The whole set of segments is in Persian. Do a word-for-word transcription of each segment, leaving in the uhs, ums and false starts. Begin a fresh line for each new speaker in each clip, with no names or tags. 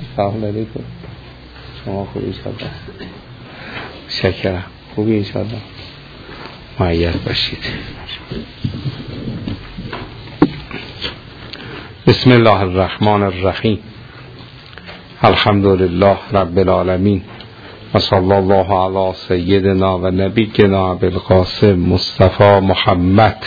سلام علیکم. شما خوبی انشاءالله؟ شکرم. خوبی انشاءالله؟ معید باشید. بسم الله الرحمن الرحیم. الحمد لله رب العالمین و صلی الله علی سیدنا و نبینا ابوالقاسم مصطفی محمد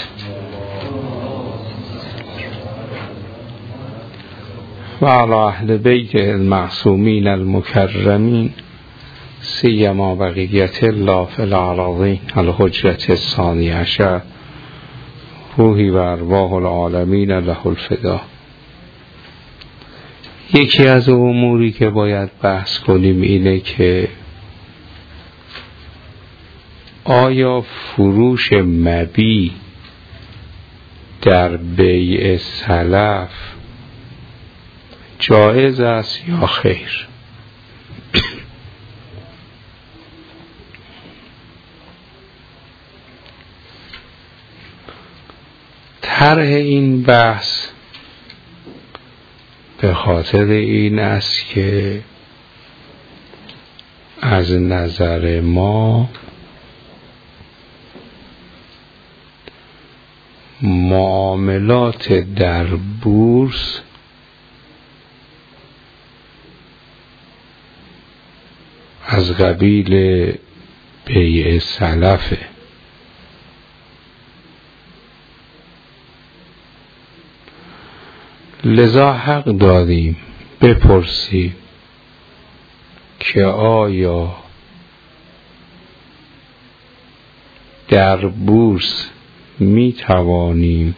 و علی اهل بیت المعصومین المکرمین سیما بقیت الله فی الارضین الحجة الثانی عشر روحی و ارواح العالمین له الفدا. یکی از اموری که باید بحث کنیم اینه که آیا فروش مبیع در بیع سلف جایز است یا خیر؟ طرح این بحث به خاطر این است که از نظر ما معاملات در بورس از قبیل بیع سلفه. لذا حق داریم بپرسیم که آیا در بورس می توانیم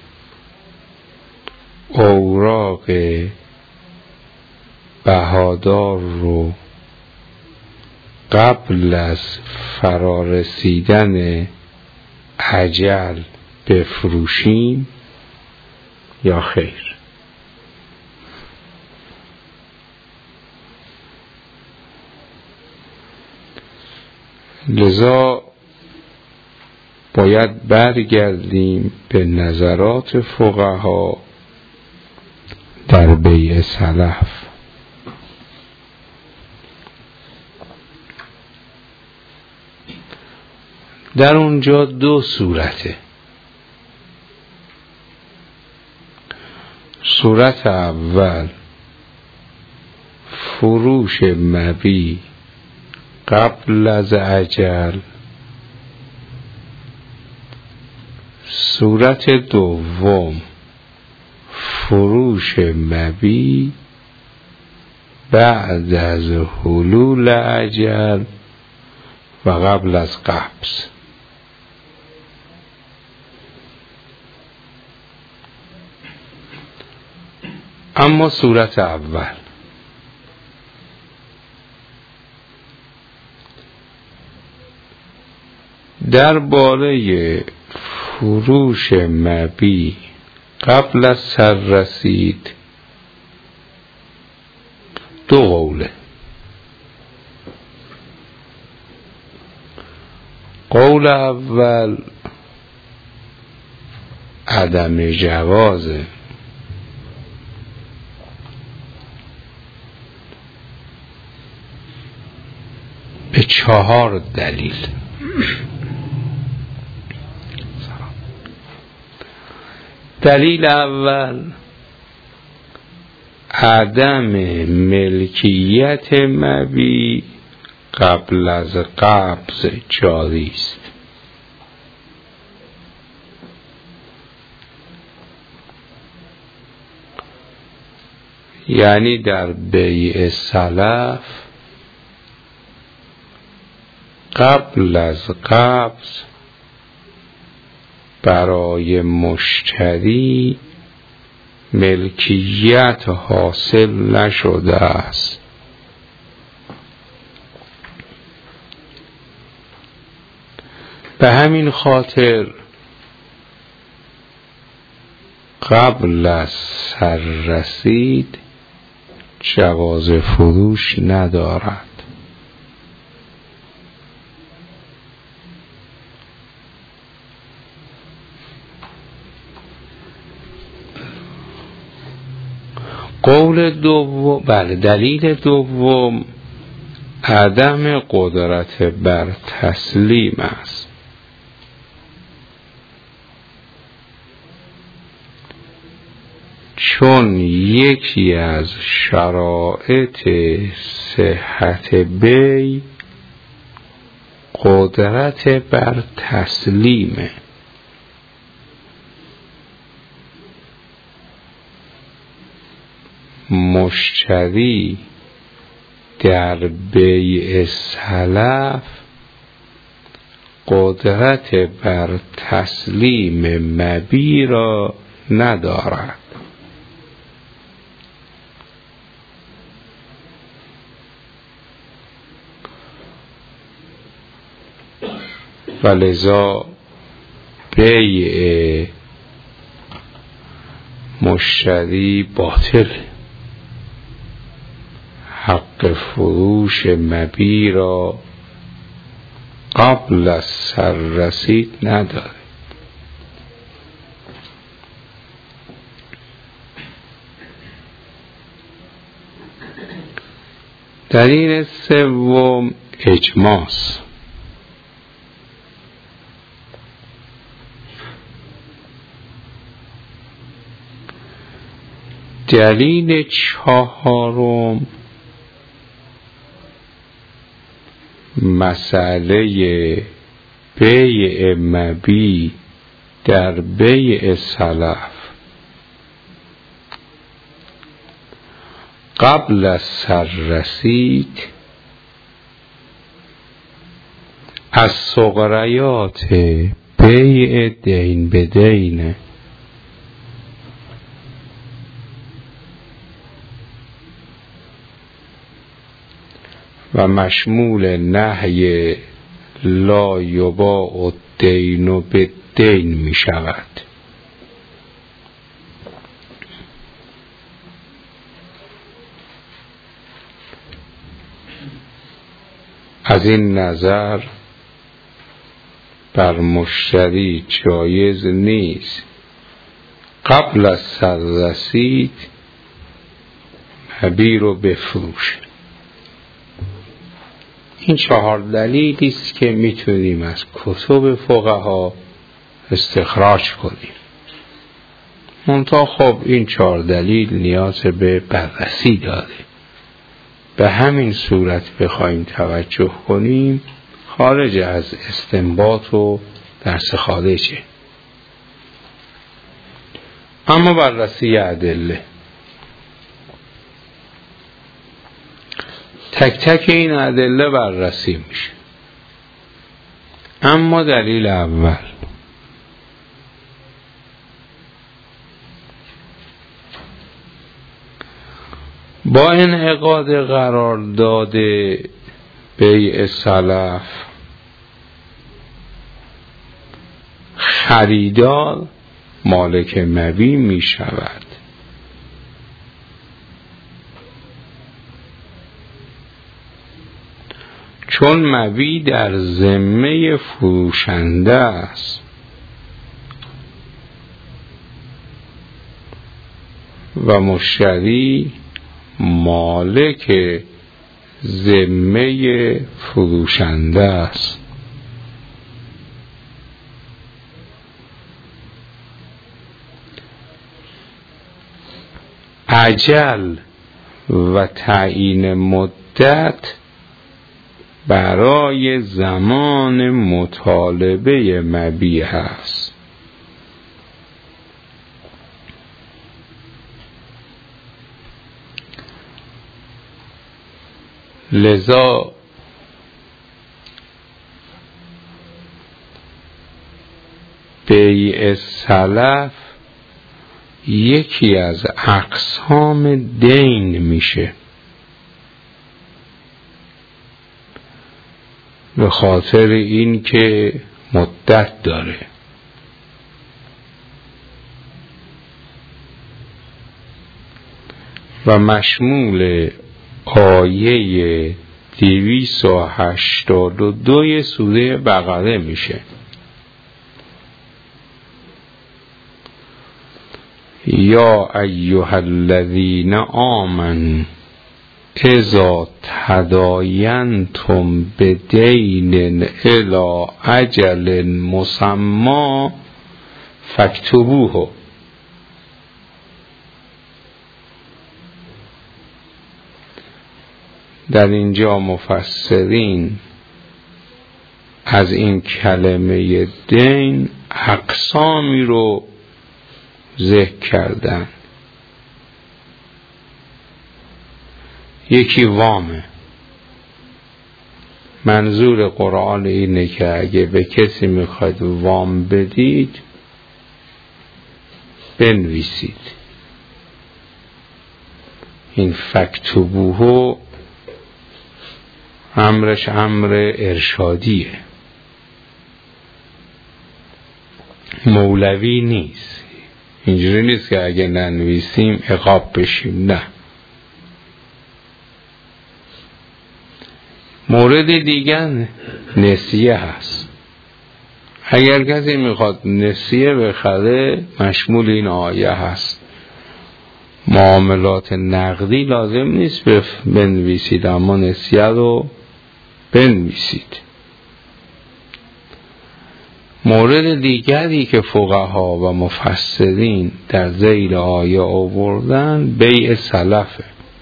اوراق بهادار رو قبل از فرارسیدن اجل بفروشیم یا خیر؟ لذا باید برگردیم به نظرات فقها در بیع سلف. در اونجا دو صورته. صورت اول فروش مبیع قبل از اجل، صورت دوم فروش مبیع بعد از حلول اجل و قبل از قبض. اما صورت اول درباره فروش مبیع قبل از سررسید دو قوله. قول اول عدم جوازه، به چهار دلیل. دلیل اول عدم ملکیت مبیع قبل از قبض جاری است. یعنی در بیع سلف قبل از قبض برای مشتری ملکیت حاصل نشده است. به همین خاطر قبل از سررسید جواز فروش ندارد. قول مشمول دوم بله دلیل دوم عدم قدرت بر تسلیم است. چون یکی از شرایط صحت بی قدرت بر تسلیمه. مشتری در بیع سلف قدرت بر تسلیم مبیع را ندارد و لذا بیع مشتری باطل، حق فروش مبیع را قبل از سررسید نداره. دلیل سوم اجماس. دلیل چهارم مسئله بیع مبیع در بیع سلف قبل از سررسید از ثغریات بیع دین به دینه و مشمول نهی لا یباع الدین بالدین می شود. از این نظر بر مشتری جایز نیست قبل از سررسید مبیع رو بفروشه. این چهار دلیلی است که میتونیم از کتب فقها استخراج کنیم. منتها خب این چهار دلیل نیاز به بررسی داره. به همین صورت بخوایم توجه کنیم خارج از استنباط و درس خارجه. اما بررسی ادله، تک تک این ادله بررسی میشه. اما دلیل اول با انعقاد قرارداد بیع سلف خریدار مالک مبیع می شود. چون مبیع در ذمه فروشنده است و مشتری مالک ذمه فروشنده است. اجل و تعیین مدت برای زمان مطالبه مبیع است. لذا بیع سلف یکی از اقسام دین میشه به خاطر این که مدت داره. و مشمول آیه دویست و هشتاد و دو سوره بقره میشه. یا ایها الذین آمنوا اذا تداینتم بدین الی اجل مسمی فاکتبوه. در اینجا مفسرین از این کلمه دین اقسامی رو ذکر کردن. یکی وامه. منظور قرآن اینه که اگه به کسی میخواید وام بدید بنویسید. این فاکتبوه امرش امر ارشادیه، مولوی نیست. اینجوری نیست که اگه ننویسیم عقاب بشیم، نه. مورد دیگر نسیه هست. اگر کسی میخواد نسیه بخره مشمول این آیه هست. معاملات نقدی لازم نیست بنویسید، اما نسیه رو بنویسید. مورد دیگری که فقها و مفسرین در ذیل آیه آوردن بیع سلفه.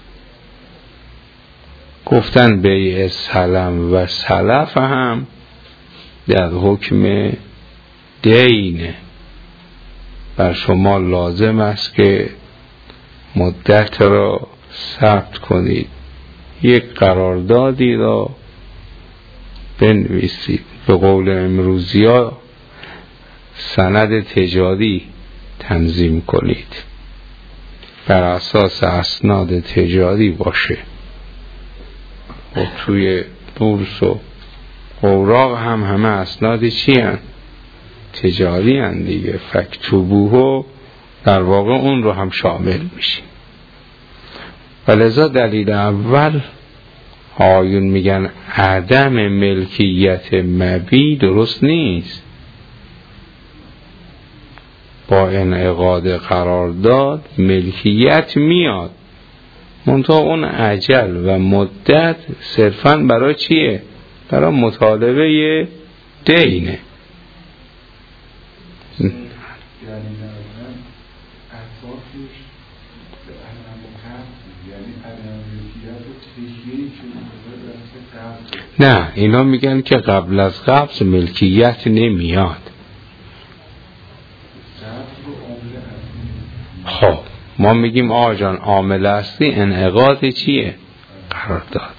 گفتن بیع سلم و سلف هم در حکم دینه. بر شما لازم است که مدت را ثبت کنید، یک قراردادی را بنویسید. به قول امروزی ها سند تجاری تنظیم کنید، بر اساس اسناد تجاری باشه. و توی بورس و اوراق هم همه اسناد چی هن؟ تجاری هن دیگه. فاکتبوه در واقع اون رو هم شامل میشه. ولذا دلیل اول آیون میگن عدم ملکیت مبی درست نیست. با انعقاد قرارداد ملکیت میاد، منتها اون اجل و مدت صرفاً برای چیه؟ برای مطالبه دینه. نه، اینا میگن که قبل از قبض ملکیت نمیاد. خب ما میگیم آقا جان عامل اصلی انعقاد چیه؟ قرارداد.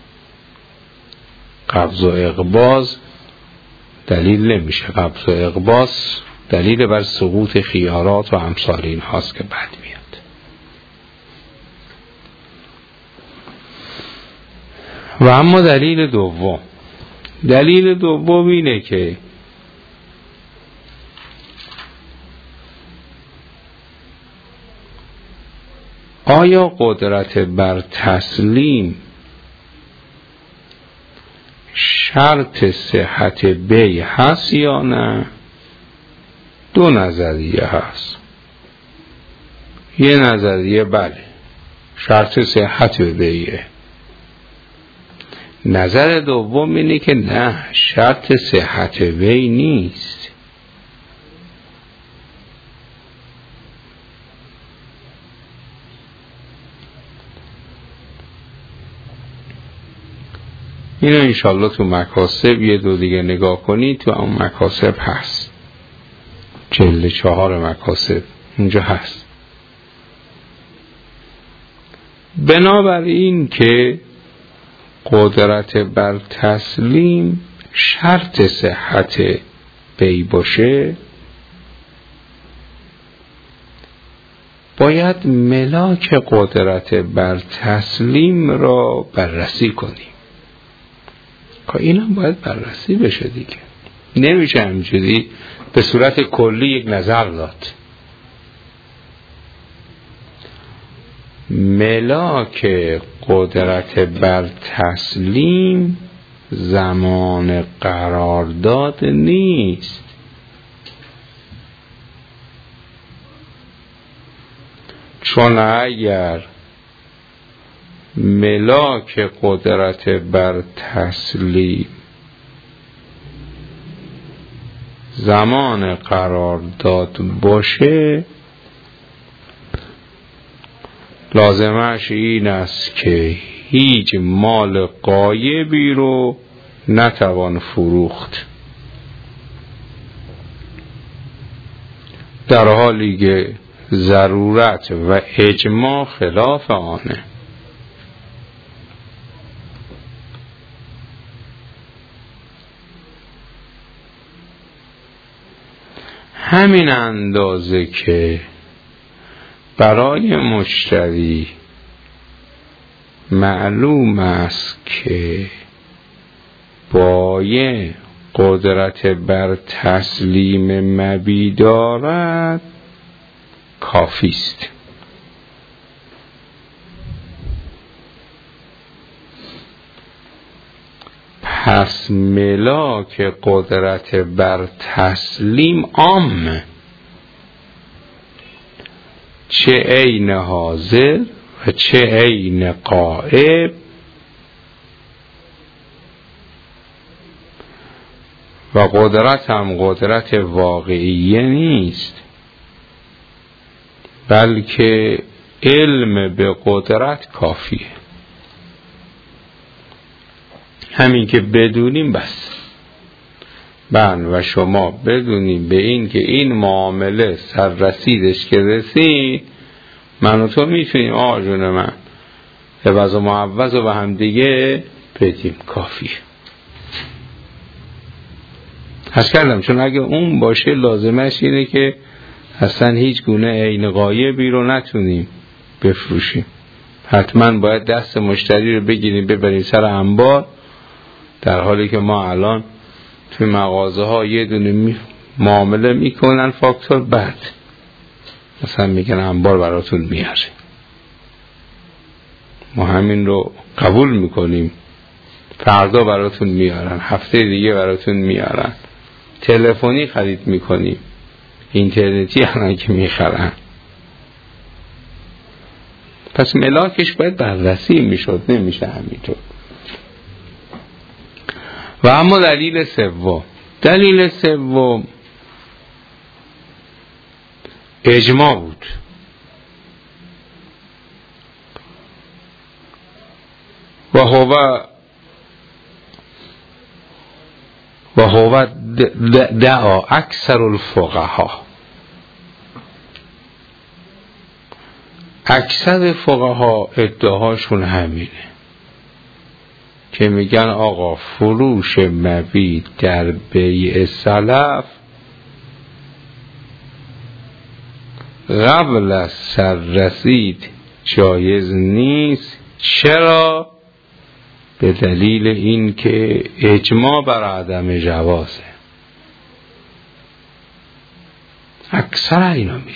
قبض و اقباض دلیل نمیشه. قبض و اقباض دلیل بر سقوط خیارات و امثال این هاست که بعد میاد. و اما دلیل دوم، دلیل دوم اینه که آیا قدرت بر تسلیم شرط صحت بیع هست یا نه؟ دو نظریه هست. یه نظریه بله شرط صحت بیعه. نظر دوم اینه که نه، شرط صحت بیع نیست. اینو انشالله تو مکاسب یه دو دیگه نگاه کنید، تو اون مکاسب هست، جلد چهار مکاسب اونجا هست. بنابراین که قدرت بر تسلیم شرط صحت بیع باشه، باید ملاک قدرت بر تسلیم را بررسی کنیم. که این هم باید بررسی بشه دیگه. نمیشه همجوری به صورت کلی یک نظر داد. ملاک قدرت بر تسلیم زمان قرارداد نیست. چون اگر ملاک قدرت بر تسلیم زمان قرار داد باشه، لازمش این است که هیچ مال غایبی رو نتوان فروخت، در حالی که ضرورت و اجماع خلاف آنه. همین اندازه که برای مشتری معلوم است که بایع قدرت بر تسلیم مبیع دارد کافی است. پس ملاک قدرت بر تسلیم عامه، چه عین حاضر و چه عین غائب، و قدرت هم قدرت واقعیه نیست، بلکه علم به قدرت کافیه. همین که بدونیم بس، من و شما بدونیم به این که این معامله سر رسیدش که رسید، من و تو میتونیم آقا جون من عوض و معوض و به هم دیگه بدیم، کافیه. حس کردم چون اگه اون باشه لازمش اینه که اصلا هیچ گونه عین غایبی رو نتونیم بفروشیم، حتما باید دست مشتری رو بگیریم ببریم سر انبار، در حالی که ما الان توی مغازه ها یه دونه می معامله میکنن فاکتور، بعد مثلا میگن انبار براتون میاره. ما همین رو قبول میکنیم، فردا براتون میارن، هفته دیگه براتون میارن. تلفنی خرید میکنیم، اینترنتی هم که میخرن. پس ملاکش باید بررسی میشد، نمیشه همینطور. و اما دلیل سوم، دلیل سوم اجماع بود. و هو و هو دعا اکثر الفقها، اکثر فقها ادعاشون همینه که میگن آقا فروش مبیع در بیع سلف قبل از سررسید جایز نیست. چرا؟ به دلیل این که اجماع بر عدم جوازه. اکثر اینا میگن.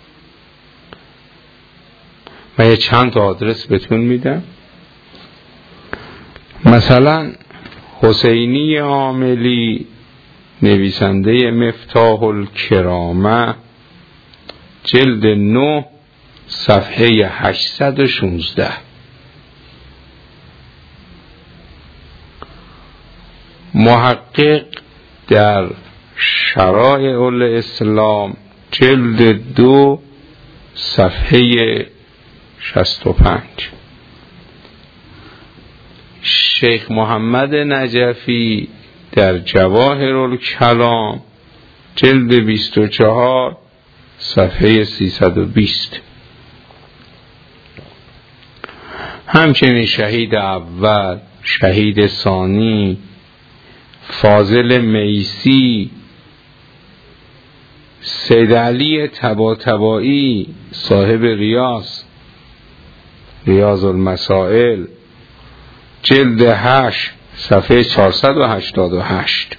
من یه چند تا آدرس بهتون میدم. مثلا حسینی عاملی نویسنده مفتاح الکرامه جلد نه صفحه هشتصد و شانزده، محقق در شرائع الاسلام جلد دو صفحه شصت و پنج، شیخ محمد نجفی در جواهر الکلام جلد بیست و چهار صفحه سیصد و بیست. همچنین شهید اول، شهید ثانی، فاضل میسی، سید علی طباطبایی صاحب ریاض ریاض المسائل جلد هشت صفحه چهارصد و هشتاد و هشت.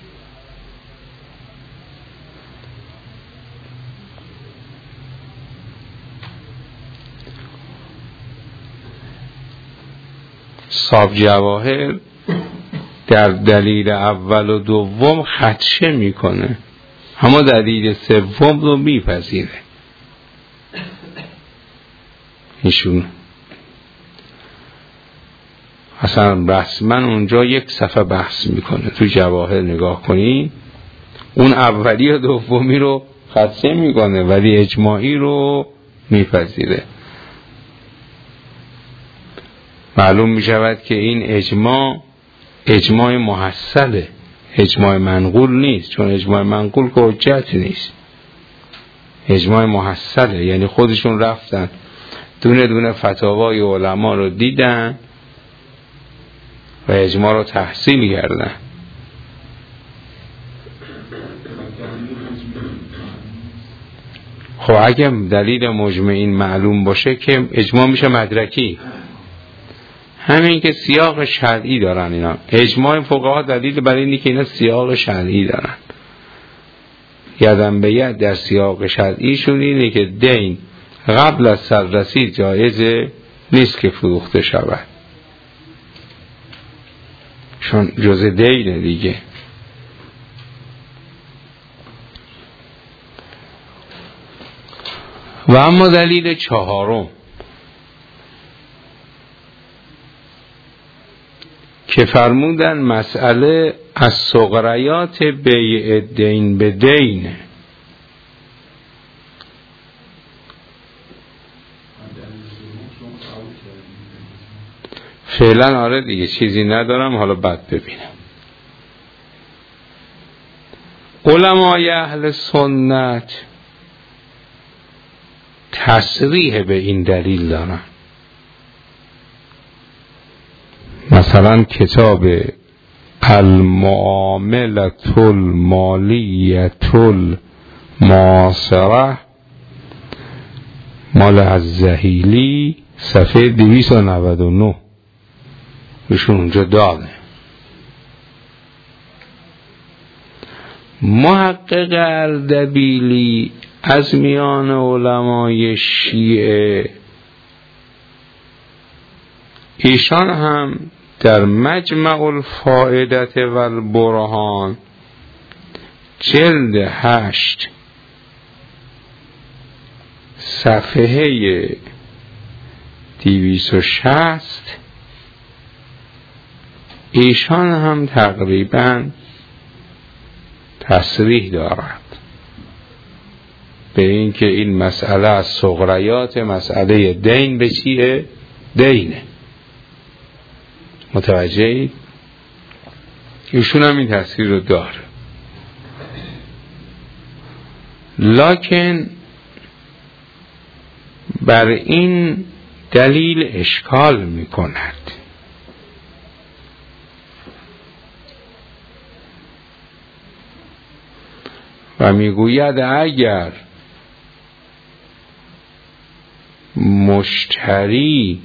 صاحب جواهر در دلیل اول و دوم خدشه میکنه، اما دلیل سوم رو میپذیره. ایشون اصلا رسما اونجا یک صفحه بحث میکنه. تو جواهر نگاه کنی اون اولی و دومی رو خدشه میکنه ولی اجماعی رو میپذیره. معلوم میشود که این اجماع اجماع محصله، اجماع منقول نیست، چون اجماع منقول که حجت نیست. اجماع محصله یعنی خودشون رفتن دونه دونه فتاوای علما رو دیدن و اجماع رو تحصیل کردن. خب اگه دلیل مجمعین معلوم باشه که اجماع میشه مدرکی. همین که سیاق شرعی دارن اینا. اجماع فقها دلیل برای اینه که اینا سیاق شرعی دارن. یدن به ید در سیاق شرعیشون اینه که دین قبل از سررسی جایزه نیست که فروخته شود، چون جزء دینه دیگه. و اما دلیل چهارم که فرمودن مسئله از صغریات بیع دین به دینه. فعلا آره دیگه چیزی ندارم، حالا بعد ببینم. علمای اهل سنت تصریح به این دلیل دارن. مثلا کتاب المعاملة المالیة المعاصرة مال الزهیلی صفحه دویست و نود و نه ایشون اونجا داده. محقق اردبیلی از میان علمای شیعه ایشان هم در مجمع الفائدت و البرهان جلد هشت صفحه دویست و شصت ایشان هم تقریبا تصریح دارد به این که این مسئله از صغریات مسئله دین به چیه؟ دینه. متوجهید؟ ایشون هم این تصریح رو داره، لکن بر این دلیل اشکال می کند. و میگوید اگر مشتری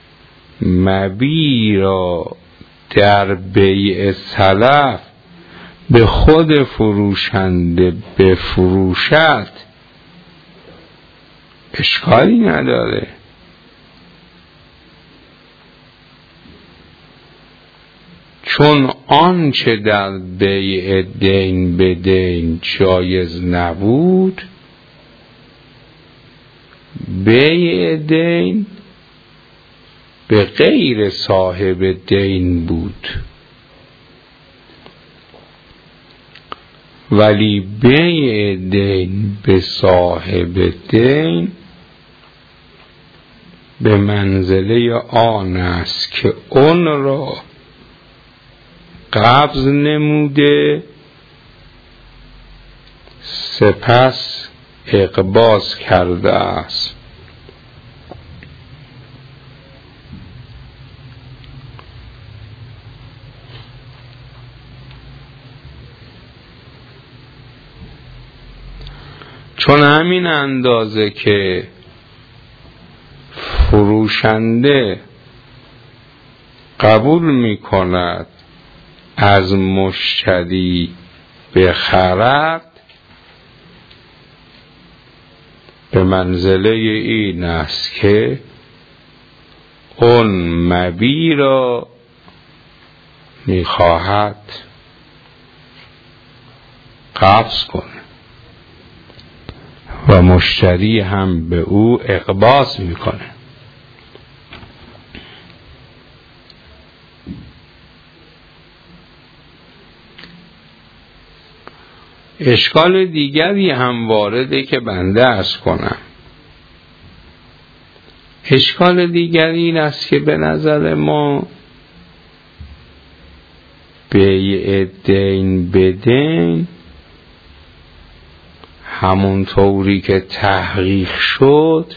مبیع را در بیع سلف به خود فروشنده بفروشد اشکالی نداره، چون آنچه در بیع دین به دین جایز نبود بیع دین به غیر صاحب دین بود، ولی بیع دین به صاحب دین به منزله آن است که اون را قبض نموده سپس اقباض کرده است. چون همین اندازه که فروشنده قبول می کند از مشتری بخرد به منزله این است که اون مبیع را می خواهد قبض کنه و مشتری هم به او اقباض میکنه. اشکال دیگری هم وارده که بنده عرض کنم. اشکال دیگری این است که به نظر ما بیع دین به دین همون طوری که تحقیق شد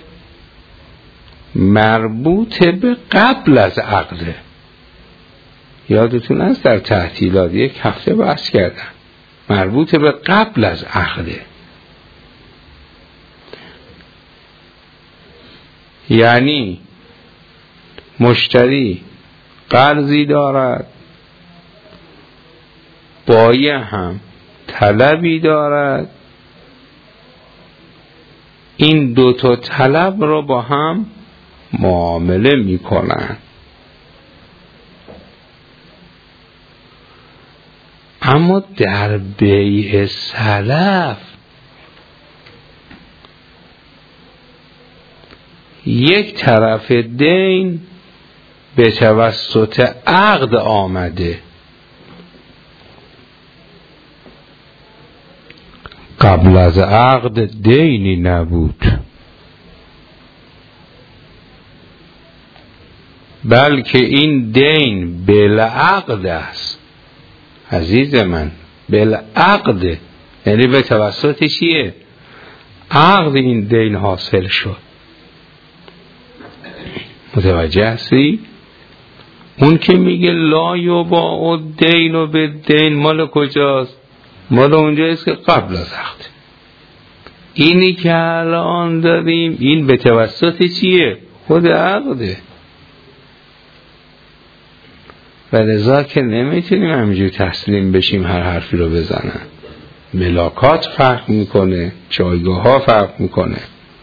مربوط به قبل از عقده. یادتون است در تحصیلات یک هفته بحث کردم، مربوط به قبل از عقده. یعنی مشتری قرضی دارد، بایع هم طلبی دارد، این دو تا طلب رو با هم معامله میکنن. اما در بیع سلف یک طرف دین به توسط عقد آمده، قبل از عقد دینی نبود، بلکه این دین بالعقد است. عزیز من، بالعقد یعنی به توسط چیه؟ عقد این دین حاصل شد. متوجه هستی؟ اون که میگه لا یباع الدین بالدین مال کجاست؟ مال اونجاییست که قبل از عقد. اینی که الان داریم این به توسط چیه؟ خود عقده. و لذا که نمیتونیم همینجور تسلیم بشیم هر حرفی رو بزنن. ملاکات فرق میکنه، جایگاه ها فرق میکنه.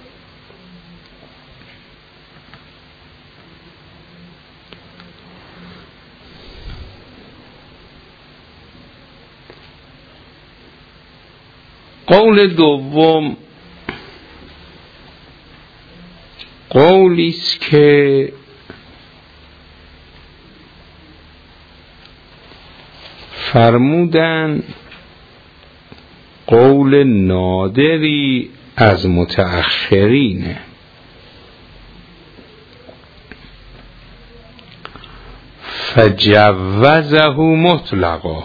قول دوم قولی است که فرمودن قول نادری از متأخرینه. فجوزه مطلقا،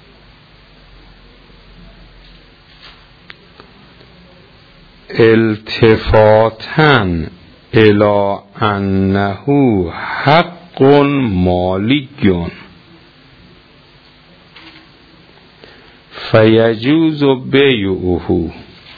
التفاتا الى انه حق مالیون فیجوز بیعه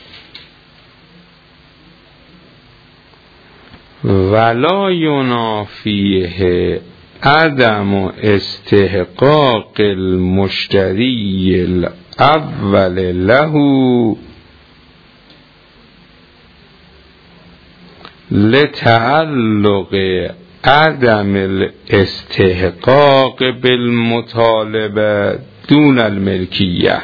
ولا ینافیه عدم استحقاق المشتری الاول له لتعلق عدم الاستحقاق بالمطالبه دون الملکیه.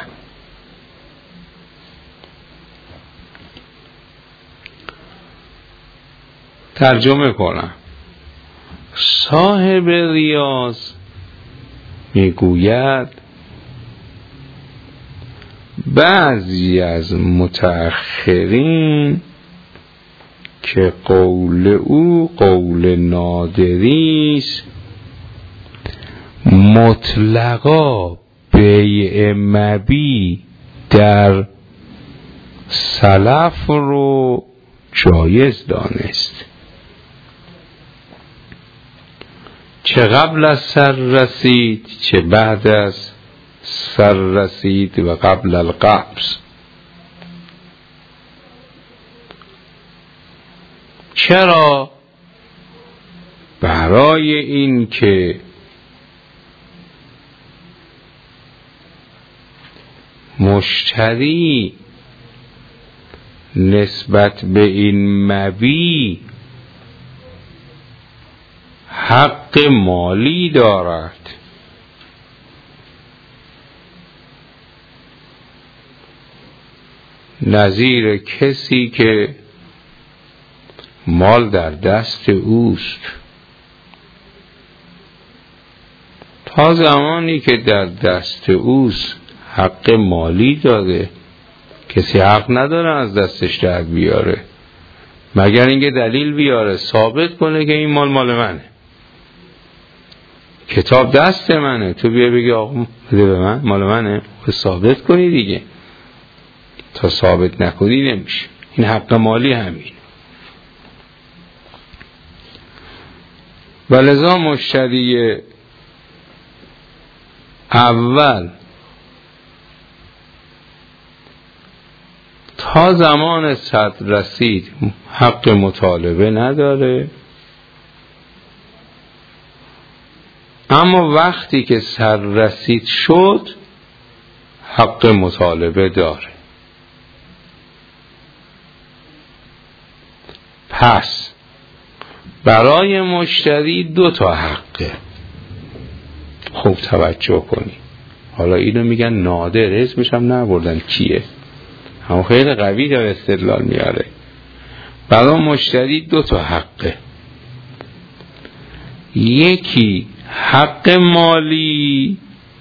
ترجمه کنم. صاحب ریاض میگوید بعضی از متأخرین که قول او قول نادری است، مطلقا بیع مبی در سلف رو جایز دانست، چه قبل از سر رسید چه بعد از سر رسید و قبل القبض. چرا؟ برای این که مشتری نسبت به این مبی حق مالی دارد. نظیر کسی که مال در دست اوست، تا زمانی که در دست اوست حق مالی داده، کسی حق نداره از دستش در بیاره مگر اینکه دلیل بیاره ثابت کنه که این مال مال منه، کتاب دست منه، تو بیا بگی آقا بده به من، مال منه، ثابت کنی دیگه. تا ثابت نکنی نمیشه. این حق مالی همین. و لذا مشتری اول تا زمان صد رسید حق مطالبه نداره، اما وقتی که سر رسید شد حق مطالبه داره. پس برای مشتری دو تا حقه. خوب توجه کنی. حالا اینو میگن نادر، اسمش هم نبردن کیه، هم خیلی قوی داره استدلال میاره. برای مشتری دو تا حقه، یکی حق مالی،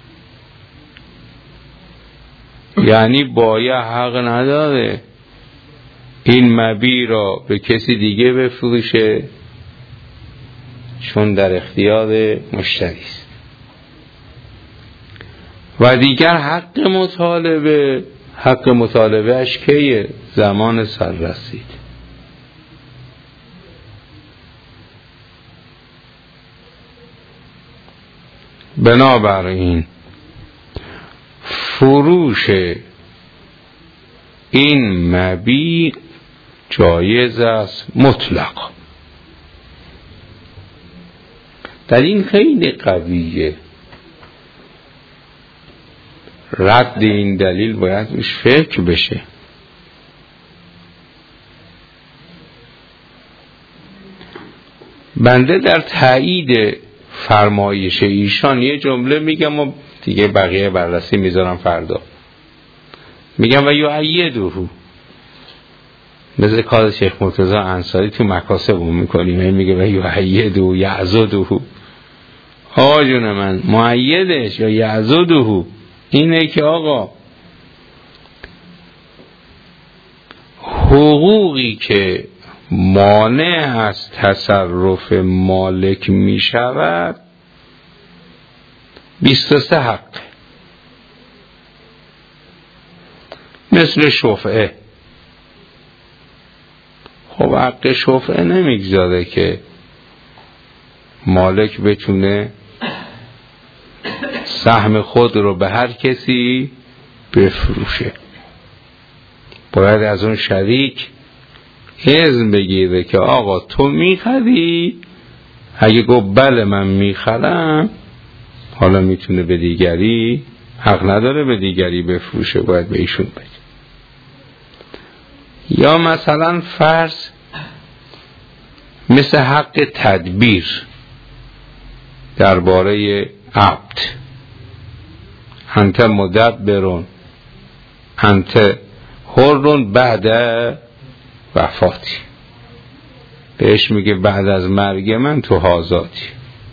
یعنی باید حق نداره این مبیع را به کسی دیگه بفروشه چون در اختیار مشتری است. و دیگر حق مطالبه، حق مطالبه اش کیه؟ زمان سر رسید. بنابراین فروش این مبیع جایز است مطلق. در این خیلی قویه. رد این دلیل باید روش فکر بشه. بنده در تایید فرمایش ایشان یه جمله میگم و دیگه بقیه بررسی میذارم فردا. میگم و یؤیدهو، مثل کار شیخ مرتضی انصاری تو مکاسبمون میکنیم، میگه و یؤیدهو یعضدهو. آقا جون من مؤیدش یا یعضدهو اینه که آقا حقوقی که مانع از تصرف مالک می شود بیست و سه حق، مثل شفعه. خب حق شفعه نمیگذاره که مالک بتونه سهم خود رو به هر کسی بفروشه، باید از اون شریک اذن بگیره که آقا تو میخری، اگه گفت بله من میخرم، حالا میتونه به دیگری، حق نداره به دیگری بفروشه، باید به ایشون بگه. یا مثلا فرض مثل حق تدبیر درباره عبد، انت مدبرون انت حرون بعد وفاتی، بهش میگه بعد از مرگ من تو آزادی.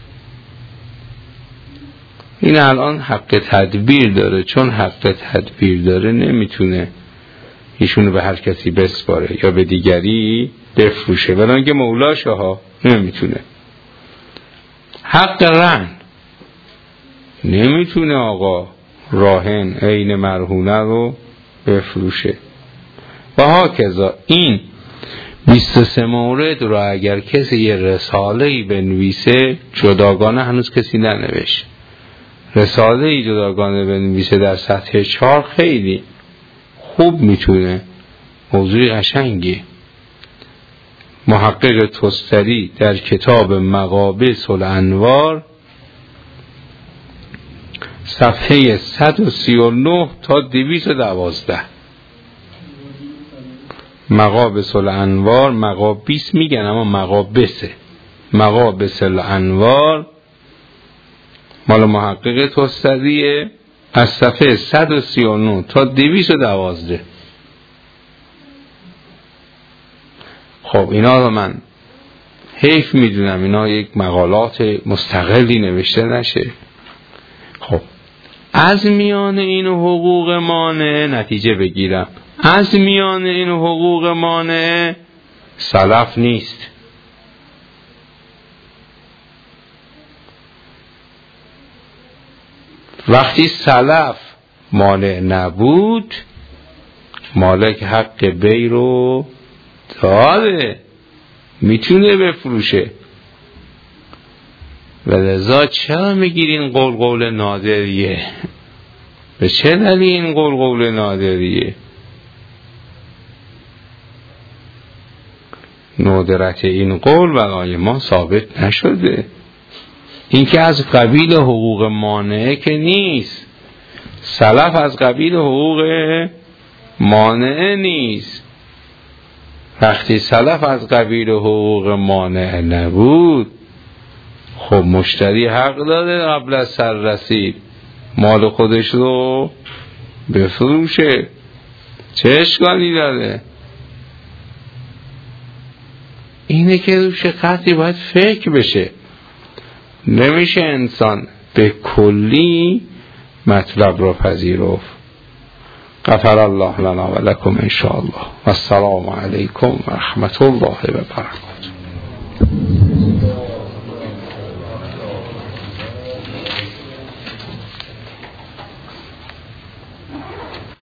این الان حق تدبیر داره، چون حق تدبیر داره نمیتونه ایشونو به هر کسی بسپاره یا به دیگری بفروشه، ولی اینکه مولاشه ها نمیتونه. حق رهن نمیتونه آقا راهن عین مرهونه رو بفروشه. و هاکذا این بیست و سه مورد رو اگر کسی یه رساله‌ای بنویسه، جداگانه هنوز کسی ننوشت، رساله‌ای جداگانه بنویسه در سطح چهار، خیلی خوب میتونه، موضوع قشنگی. محقق تستری در کتاب مقابس الانوار صفحه صد و سی و نه تا دویست و دوازده، مقابس الانوار، مقابیس میگن اما مقابسه، مقابس الانوار مال محقق تستریه، از صفحه صد و سی و نه تا دویست و دوازده. خب اینا رو من حیف میدونم اینا یک مقالات مستقلی نوشته نشه. خب از میان این حقوق مانع نتیجه بگیرم. از میان این حقوق مانع سلف نیست. وقتی سلف مانع نبود، مالک حق بی رو داره، میتونه بفروشه. و لذا چرا میگیرین قول قول نادریه؟ به چه دلیل این قول قول نادریه؟ ندرت این قول برای ما ثابت نشده. این که از قبیل حقوق مانعه که نیست. سلف از قبیل حقوق مانعه نیست. وقتی سلف از قبیل حقوق مانعه نبود، خب مشتری حق داره قبل از سر رسید مال خودش رو بفروشه. چه اشکالی داره؟ اینه که روش قطعی باید فکر بشه. نمیشه انسان به کلی مطلب رو پذیرفت. غفر الله لنا و لکم ان شاء الله و السلام علیکم و رحمت الله و برکاته.